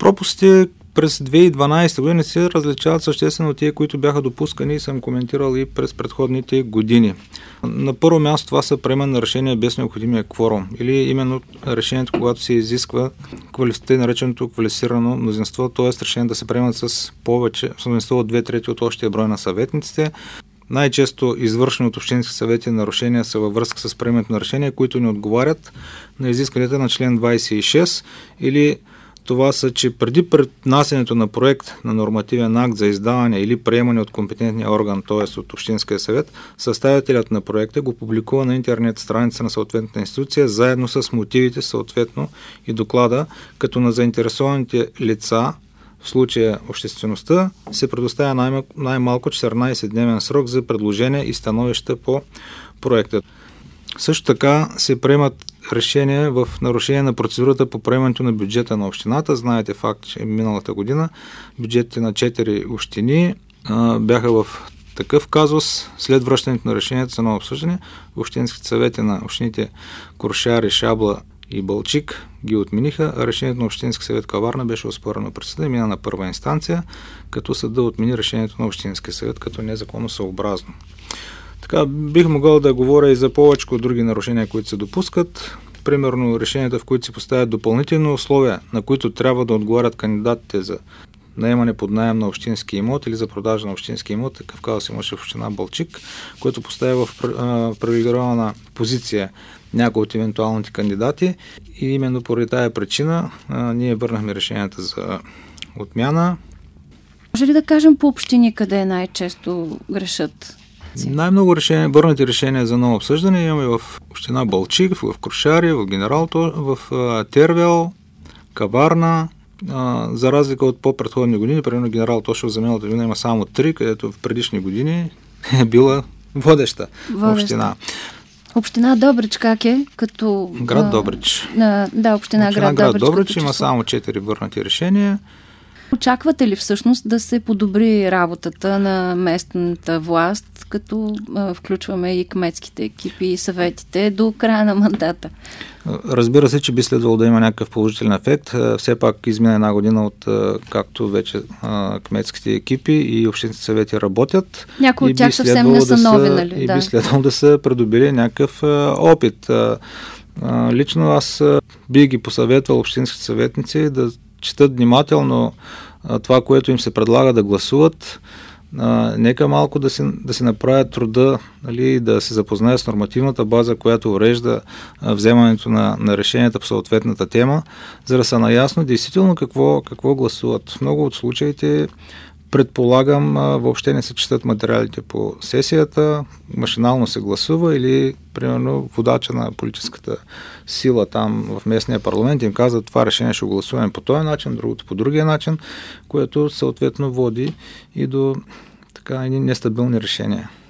Пропуските през 2012 година се различават съществено от тия, които бяха допускани и съм коментирал и през предходните години. На първо място това са приемане на решение без необходимия кворум или именно решението, когато се изисква нареченото квалифицирано мнозинство, т.е. решение да се приемат с повече, с мнозинство от 2/3 от общия брой на съветниците. Най-често извършени от общински съвети нарушения са във връзка с приемането на решения, които не отговарят на изискванията на член 26 или това са, че преди преднасянето на проект на нормативен акт за издаване или приемане от компетентния орган, т.е. от Общинския съвет, съставителят на проекта го публикува на интернет страница на съответната институция, заедно с мотивите съответно и доклада, като на заинтересованите лица, в случая обществеността, се предоставя най-малко 14-дневен срок за предложения и становища по проекта. Също така се приемат решения в нарушение на процедурата по приемането на бюджета на общината. Знаете факт, че миналата година бюджетите на 4 общини бяха в такъв казус. След връщането на решението за ново обсъждане, общинските съвети на общините Крушари, Шабла и Балчик ги отмениха, а решението на Общински съвет Каварна беше оспорено пред съда и мина на първа инстанция, като съда отмени решението на Общински съвет като незаконосъобразно. Така, бих могъл да говоря и за повече от други нарушения, които се допускат. Примерно решенията, в които се поставят допълнителни условия, на които трябва да отговарят кандидатите за наемане под наем на общински имот или за продажа на общински имот. Такъв казус имаше в община Балчик, който поставя в привилегирована позиция някои от евентуалните кандидати и именно поради тая причина ние върнахме решенията за отмяна. Може ли да кажем по общини къде най-често грешат? Най-много върнати решения за ново обсъждане имаме в община Балчик, в Крушари, в Тервел, Каварна. За разлика от по-предходни години, примерно генерал Тошев за миналата година има само 3, където в предишни години е била водеща община. Община Добрич как е? Като град Добрич. Община град Добрич има само 4 върнати решения. Очаквате ли всъщност да се подобри работата на местната власт, като включваме и кметските екипи и съветите до края на мандата? Разбира се, че би следвало да има някакъв положителен ефект. Все пак измина една година от както вече кметските екипи и общинските съвети работят. Някои от тях съвсем не са нови, нали? И би следвало да са придобили някакъв опит. Лично аз би ги посъветвал общинските съветници да четат внимателно това, което им се предлага да гласуват. Нека малко да си направят труда, нали, да се запознаят с нормативната база, която урежда вземането на решенията по съответната тема, за да са наясно действително какво гласуват. В много от случаите предполагам, въобще не се четат материалите по сесията, машинално се гласува или, примерно, водача на политическата сила там в местния парламент им казва, това решение ще гласуваме по този начин, другото по другия начин, което съответно води и до така нестабилни решения.